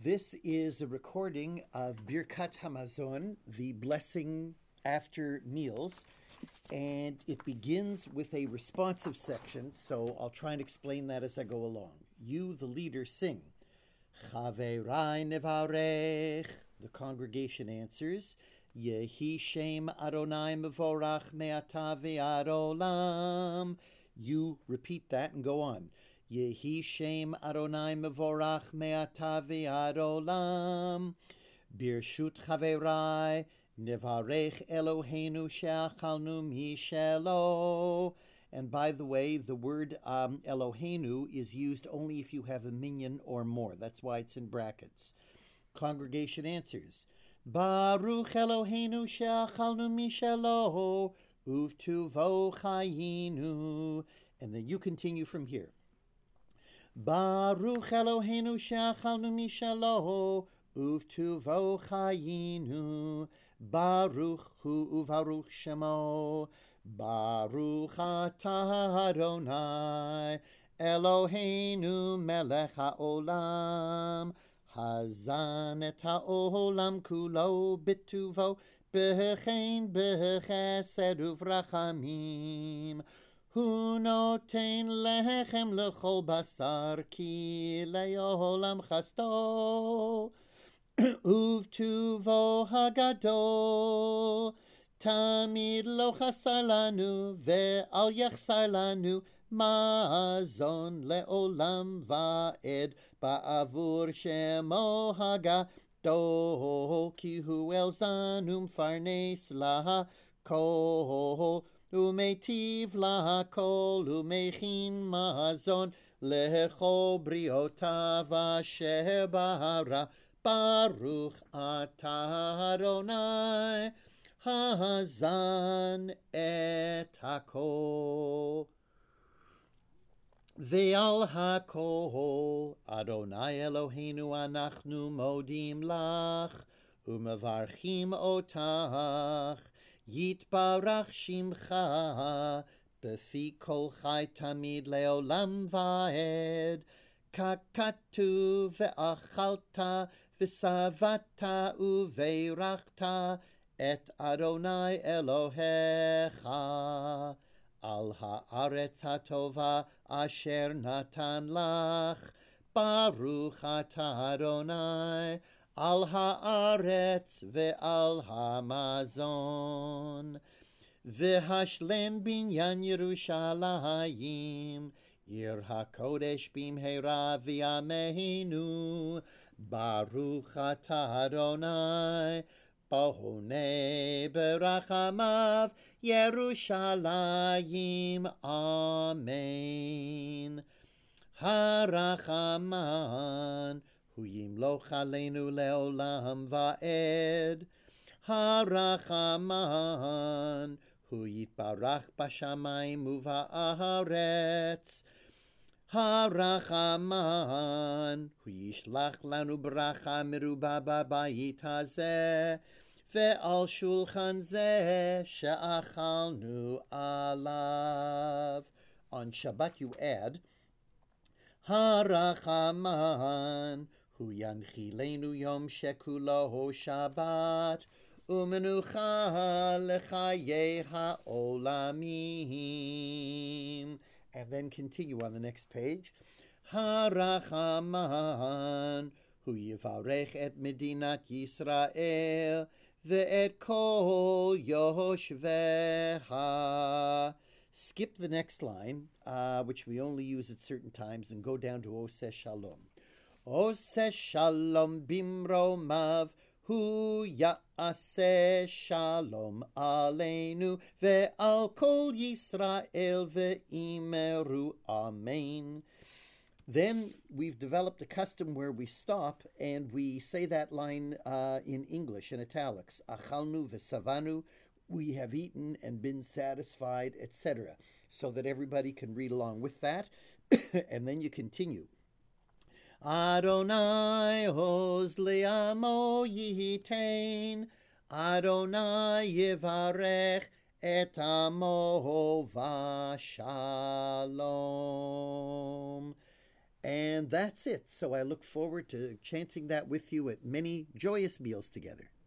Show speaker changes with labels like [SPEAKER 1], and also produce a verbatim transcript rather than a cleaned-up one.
[SPEAKER 1] This is a recording of Birkat Hamazon, the blessing after meals, and it begins with a responsive section, so I'll try and explain that as I go along. You, the leader, sing. Chaverai nevarech. The congregation answers. Yehi Shem Adonai Mevorach Me'ata ve'ad olam. You repeat that and go on. Yehi Shem Adonai Mevorach Me'ata ve'ad olam. Birshut Chaverai Nevarech Eloheinu She'achalnu Mishelo. And by the way, the word um, Eloheinu is used only if you have a minyan or more. That's why it's in brackets. Congregation answers. Baruch Eloheinu she'achalnu mishelo uvtuvo chayinu. And then you continue from here. Baruch Eloheinu she'achalnu mishelo uvtuvo chayinu. Baruch hu uvaruch shemo. Baruch atah Adonai Eloheinu melech haolam. Hazan et ha'olam kulo bituvo bechein bechesed uvrachamim. Hu noten lechem lechol basar ki le'olam chasto. Uvtuvo hagadol tamid lo chasar lanu ve'al yachsar lanu mazon le'olam va'ed ba'avur shemo hagadol ki hu el zanum farnes la kol umetiv la kol umechin mazon lechol briotav asher bara. Baruch atah Adonai Hazan et hakol. Ve'al hakol Adonai Eloheinu anachnu modim lach umevarchim otach yitbarach shimcha befi kol chai tamid leolam va'ed kakatu ve'achalta v'savata uveirachta et Adonai Elohecha al haaretz hatova asher natan lach. Baruch atah Adonai al haaretz ve'al hamazon. V'hashlem binyan Yerushalayim ir hakodesh bimheira v'yameinu. Baruch atah Adonai Bahonei berachamav Yerushalayim. Amen. Harachaman hu yimloch aleinu leolam va'ed. Harachaman hu yitbarach bashamayim uva'aretz. Harachaman hu yishlach lanu bracha meruba b'bayit hazeh ve'al shulchan zeh she'achalnu alav. On Shabbat you add Harachaman hu yanchilenu yom shekulo Shabbat umenucha lechayei ha'olamim. And then continue on the next page. Harachaman hu yivarech et medinat Yisrael ve'et kol yoshveha. Skip the next line, uh, which we only use at certain times, and go down to Oseh Shalom. Oseh Shalom bimromav hu ya'aseh shalom aleinu ve'al kol Yisrael ve'imeru amen. Then we've developed a custom where we stop and we say that line uh, in English, in italics. Achalnu v'savanu, we have eaten and been satisfied, et cetera, so that everybody can read along with that. And then you continue. Adonai hoz le'amo yitain, Adonai yivarech et amo vashalom. And that's it. So I look forward to chanting that with you at many joyous meals together.